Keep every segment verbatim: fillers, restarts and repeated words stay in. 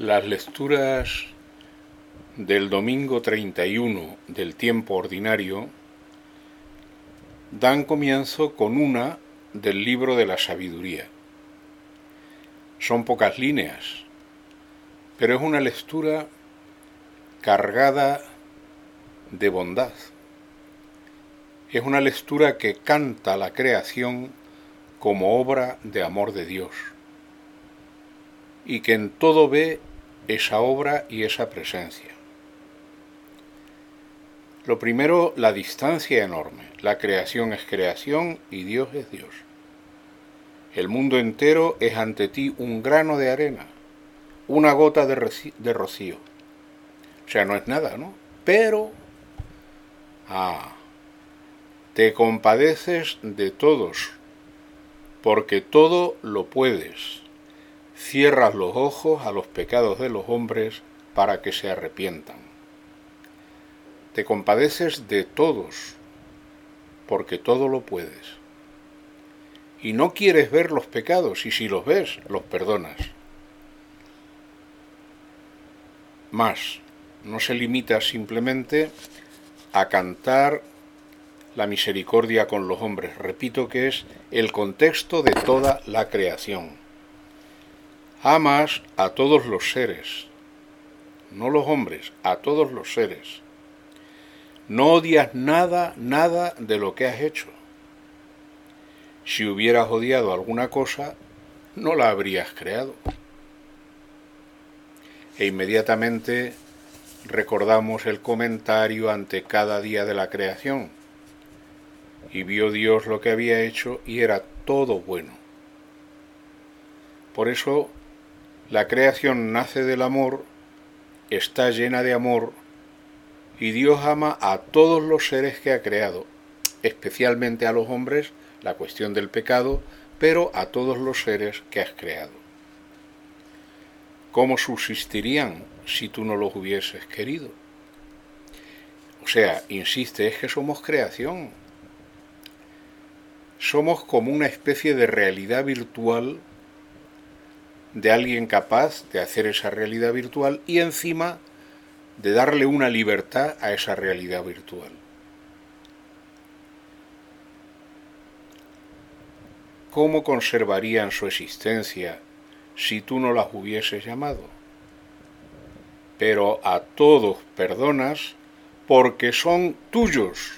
Las lecturas del domingo treinta y uno del tiempo ordinario dan comienzo con una del libro de la sabiduría. Son pocas líneas, pero es una lectura cargada de bondad. Es una lectura que canta la creación como obra de amor de Dios y que en todo ve esa obra y esa presencia. Lo primero, la distancia enorme. La creación es creación y Dios es Dios. El mundo entero es ante ti un grano de arena, una gota de, de rocío. O sea, no es nada, ¿no? Pero, ah, te compadeces de todos, porque todo lo puedes. Cierras los ojos a los pecados de los hombres para que se arrepientan. Te compadeces de todos, porque todo lo puedes. Y no quieres ver los pecados, y si los ves, los perdonas. Más, no se limita simplemente a cantar la misericordia con los hombres. Repito que es el contexto de toda la creación. Amas a todos los seres, no los hombres, a todos los seres. No odias nada, nada de lo que has hecho. Si hubieras odiado alguna cosa, no la habrías creado. E inmediatamente recordamos el comentario ante cada día de la creación. Y vio Dios lo que había hecho y era todo bueno. Por eso, la creación nace del amor, está llena de amor, y Dios ama a todos los seres que ha creado, especialmente a los hombres, la cuestión del pecado, pero a todos los seres que has creado. ¿Cómo subsistirían si tú no los hubieses querido? O sea, insiste, es que somos creación. Somos como una especie de realidad virtual de alguien capaz de hacer esa realidad virtual y encima de darle una libertad a esa realidad virtual. ¿Cómo conservarían su existencia si tú no las hubieses llamado? Pero a todos perdonas porque son tuyos.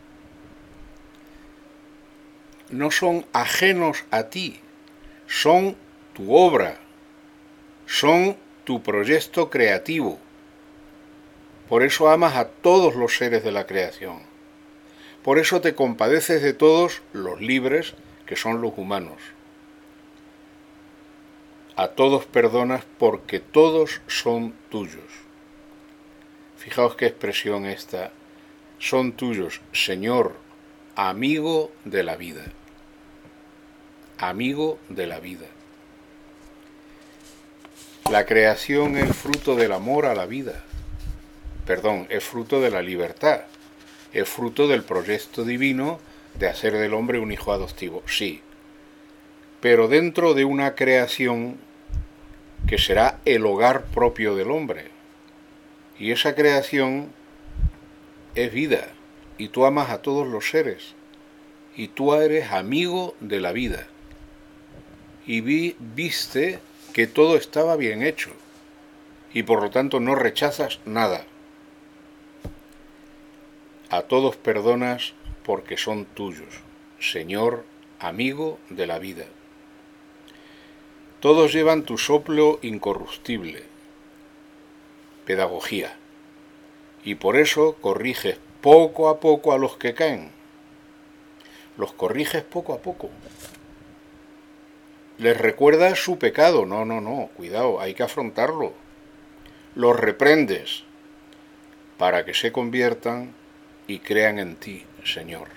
No son ajenos a ti, son tu obra, son tu proyecto creativo. Por eso amas a todos los seres de la creación. Por eso te compadeces de todos los libres, que son los humanos. A todos perdonas porque todos son tuyos. Fijaos qué expresión esta. Son tuyos, Señor, amigo de la vida. Amigo de la vida. La creación es fruto del amor a la vida. Perdón, es fruto de la libertad. Es fruto del proyecto divino de hacer del hombre un hijo adoptivo. Sí. Pero dentro de una creación que será el hogar propio del hombre. Y esa creación es vida. Y tú amas a todos los seres. Y tú eres amigo de la vida. Y vi, viste que todo estaba bien hecho. Y por lo tanto no rechazas nada. A todos perdonas porque son tuyos, Señor, amigo de la vida. Todos llevan tu soplo incorruptible, pedagogía, y por eso corriges poco a poco a los que caen. Los corriges poco a poco. Les recuerdas su pecado. No, no, no, cuidado, hay que afrontarlo. Los reprendes para que se conviertan y crean en ti, Señor.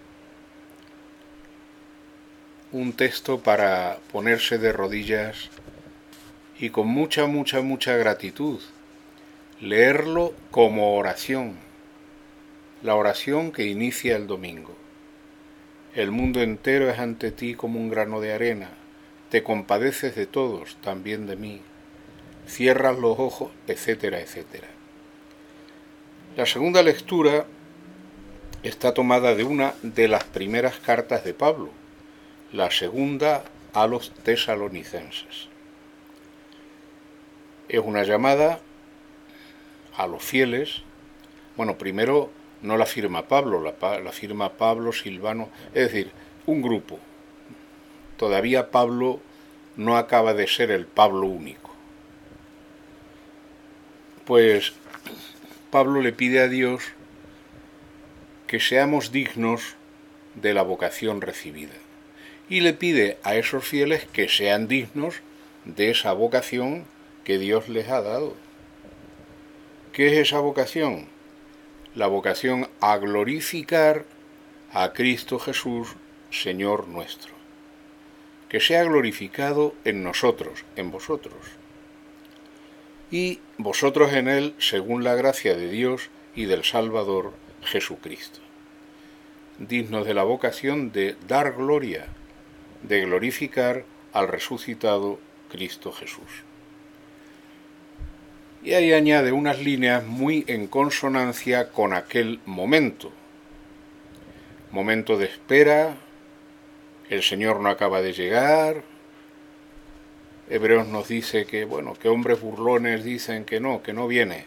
Un texto para ponerse de rodillas y con mucha, mucha, mucha gratitud. Leerlo como oración. La oración que inicia el domingo. El mundo entero es ante ti como un grano de arena. Te compadeces de todos, también de mí. cierras los ojos, etcétera, etcétera. La segunda lectura está tomada de una de las primeras cartas de Pablo, la segunda a los tesalonicenses. Es una llamada a los fieles. Bueno, primero no la firma Pablo, la, la firma Pablo, Silvano, es decir, un grupo. Todavía Pablo no acaba de ser el Pablo único. Pues Pablo le pide a Dios que seamos dignos de la vocación recibida. Y le pide a esos fieles que sean dignos de esa vocación que Dios les ha dado. ¿Qué es esa vocación? La vocación a glorificar a Cristo Jesús, Señor nuestro. Que sea glorificado en nosotros, en vosotros. Y vosotros en Él, según la gracia de Dios y del Salvador Jesucristo. Dignos de la vocación de dar gloria, de glorificar al resucitado Cristo Jesús. Y ahí añade unas líneas muy en consonancia con aquel momento. Momento de espera, el Señor no acaba de llegar. Hebreos nos dice que, bueno, que hombres burlones dicen que no, que no viene.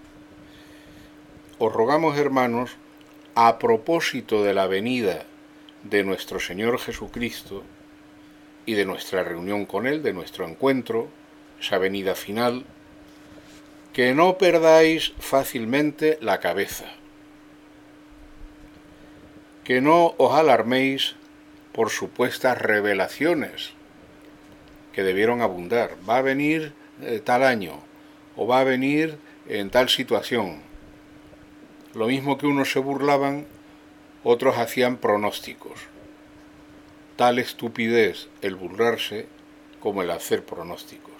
Os rogamos, hermanos, a propósito de la venida de nuestro Señor Jesucristo y de nuestra reunión con Él, de nuestro encuentro, esa venida final, que no perdáis fácilmente la cabeza, que no os alarméis por supuestas revelaciones que debieron abundar. Va a venir eh, tal año, o va a venir en tal situación. Lo mismo que unos se burlaban, otros hacían pronósticos. Tal estupidez el burlarse como el hacer pronósticos.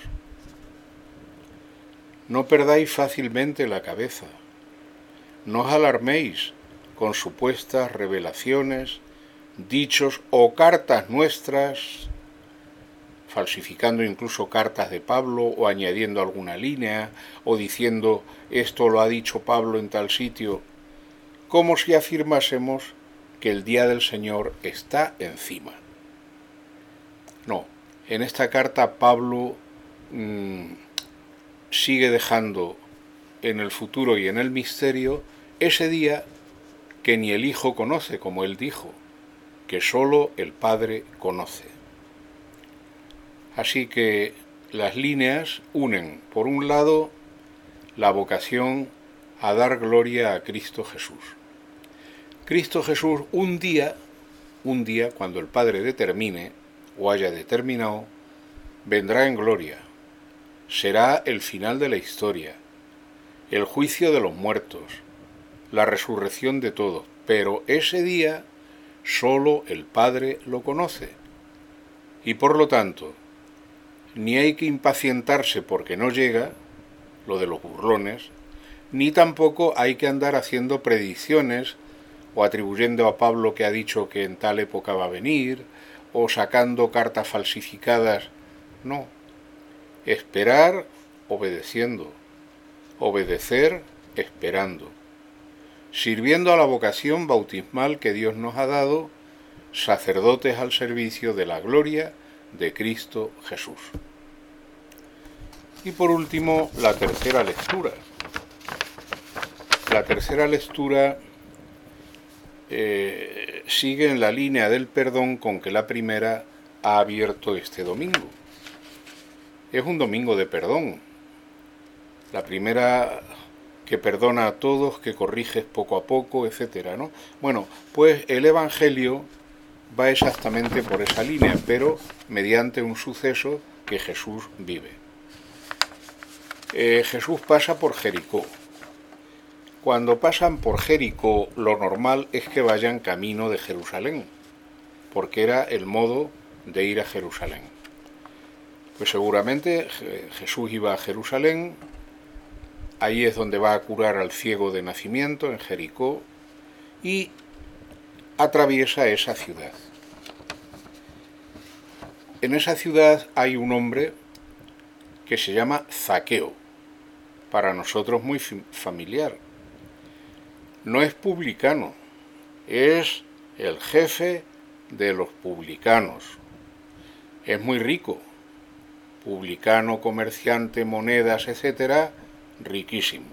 No perdáis fácilmente la cabeza. No os alarméis con supuestas revelaciones, dichos o cartas nuestras, falsificando incluso cartas de Pablo o añadiendo alguna línea o diciendo esto lo ha dicho Pablo en tal sitio, como si afirmásemos que el día del Señor está encima. No, en esta carta Pablo mmm, sigue dejando en el futuro y en el misterio ese día que ni el Hijo conoce, como él dijo, que solo el Padre conoce. Así que las líneas unen, por un lado, la vocación a dar gloria a Cristo Jesús. Cristo Jesús un día, un día, cuando el Padre determine, o haya determinado, vendrá en gloria. Será el final de la historia, el juicio de los muertos, la resurrección de todos, pero ese día solo el Padre lo conoce. Y por lo tanto, ni hay que impacientarse porque no llega, lo de los burlones, ni tampoco hay que andar haciendo predicciones o atribuyendo a Pablo que ha dicho que en tal época va a venir, o sacando cartas falsificadas. No. Esperar obedeciendo, obedecer esperando, sirviendo a la vocación bautismal que Dios nos ha dado, sacerdotes al servicio de la gloria de Cristo Jesús. Y por último, la tercera lectura. La tercera lectura eh, sigue en la línea del perdón con que la primera ha abierto este domingo. Es un domingo de perdón. La primera que perdona a todos, que corriges poco a poco, etcétera, ¿no? Bueno, pues el Evangelio va exactamente por esa línea, pero mediante un suceso que Jesús vive. Eh, Jesús pasa por Jericó. Cuando pasan por Jericó, lo normal es que vayan camino de Jerusalén, porque era el modo de ir a Jerusalén. Pues seguramente Jesús iba a Jerusalén, ahí es donde va a curar al ciego de nacimiento, en Jericó, y atraviesa esa ciudad. En esa ciudad hay un hombre que se llama Zaqueo, para nosotros muy familiar. No es publicano, es el jefe de los publicanos. Es muy rico, publicano, comerciante, monedas, etcétera, riquísimo.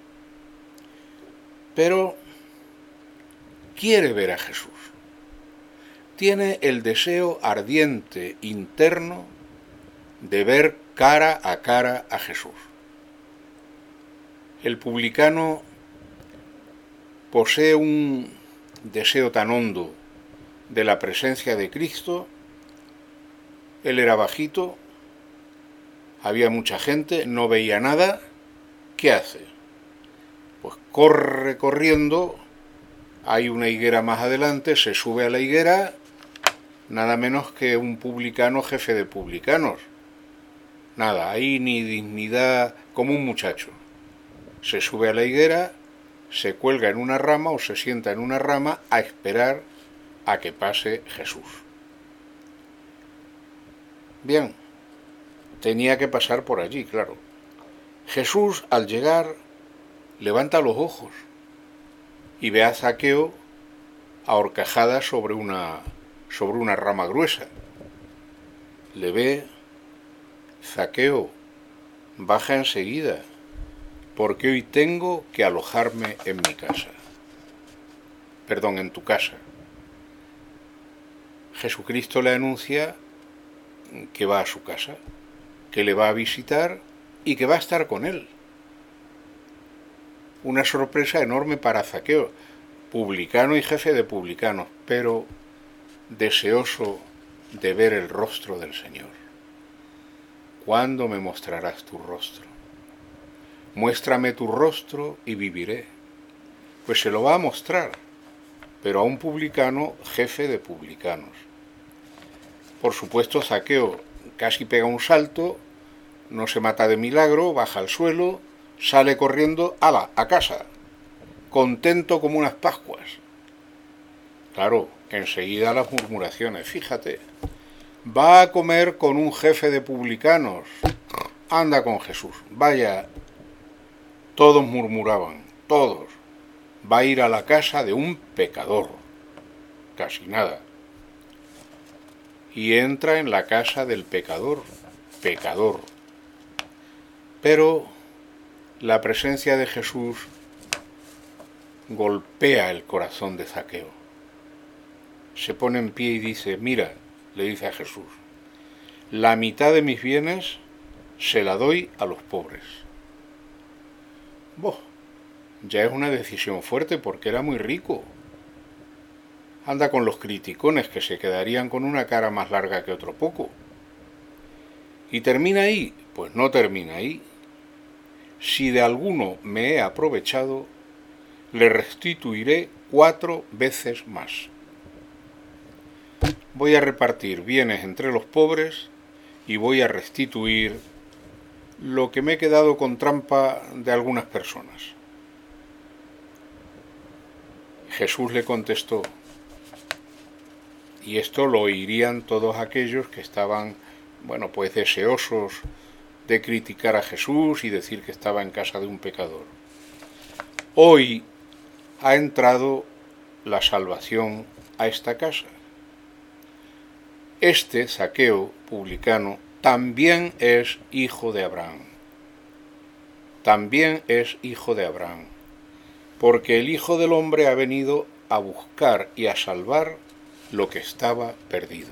Pero quiere ver a Jesús. Tiene el deseo ardiente interno de ver cara a cara a Jesús. El publicano posee un deseo tan hondo de la presencia de Cristo. Él era bajito, había mucha gente, no veía nada. ¿Qué hace? Pues corre corriendo, hay una higuera más adelante, se sube a la higuera, nada menos que un publicano jefe de publicanos. Nada, ahí ni dignidad, como un muchacho. Se sube a la higuera, se cuelga en una rama o se sienta en una rama a esperar a que pase Jesús. Bien, tenía que pasar por allí, claro. Jesús, al llegar, levanta los ojos y ve a Zaqueo a horcajadas sobre una, sobre una rama gruesa. Le ve: Zaqueo, baja enseguida, porque hoy tengo que alojarme en mi casa. Perdón, en tu casa. Jesucristo le anuncia que va a su casa, que le va a visitar y que va a estar con él. Una sorpresa enorme para Zaqueo, publicano y jefe de publicanos, pero deseoso de ver el rostro del Señor. ¿Cuándo me mostrarás tu rostro? Muéstrame tu rostro y viviré. Pues se lo va a mostrar, pero a un publicano jefe de publicanos. Por supuesto, Zaqueo casi pega un salto, no se mata de milagro, baja al suelo, sale corriendo, ¡hala!, a casa, contento como unas Pascuas. Claro, enseguida las murmuraciones, fíjate, va a comer con un jefe de publicanos, anda con Jesús, vaya. Todos murmuraban, todos, va a ir a la casa de un pecador, casi nada. Y entra en la casa del pecador, pecador. Pero la presencia de Jesús golpea el corazón de Zaqueo. Se pone en pie y dice: mira, le dice a Jesús, la mitad de mis bienes se la doy a los pobres. Boh, ya es una decisión fuerte porque era muy rico. Anda con los criticones que se quedarían con una cara más larga que otro poco. ¿Y termina ahí? Pues no termina ahí. Si de alguno me he aprovechado, le restituiré cuatro veces más. Voy a repartir bienes entre los pobres y voy a restituir lo que me he quedado con trampa de algunas personas. Jesús le contestó, y esto lo oirían todos aquellos que estaban, bueno, pues deseosos de criticar a Jesús y decir que estaba en casa de un pecador. Hoy ha entrado la salvación a esta casa. Este Zaqueo, publicano, también es hijo de Abraham. También es hijo de Abraham. Porque el Hijo del Hombre ha venido a buscar y a salvar lo que estaba perdido.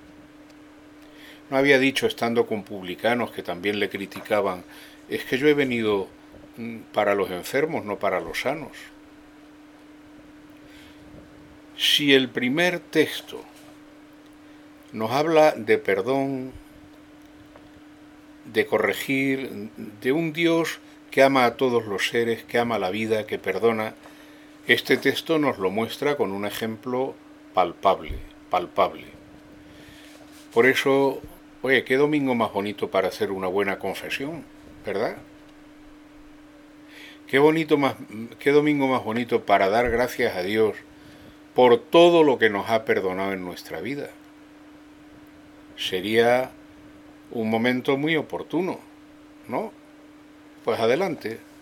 No había dicho, estando con publicanos que también le criticaban, es que yo he venido para los enfermos, no para los sanos. Si el primer texto nos habla de perdón, de corregir, de un Dios que ama a todos los seres, que ama la vida, que perdona, este texto nos lo muestra con un ejemplo palpable, palpable. Por eso, oye, qué domingo más bonito para hacer una buena confesión, ¿verdad? Qué bonito más, qué domingo más bonito para dar gracias a Dios por todo lo que nos ha perdonado en nuestra vida. Sería un momento muy oportuno ¿no? Pues adelante.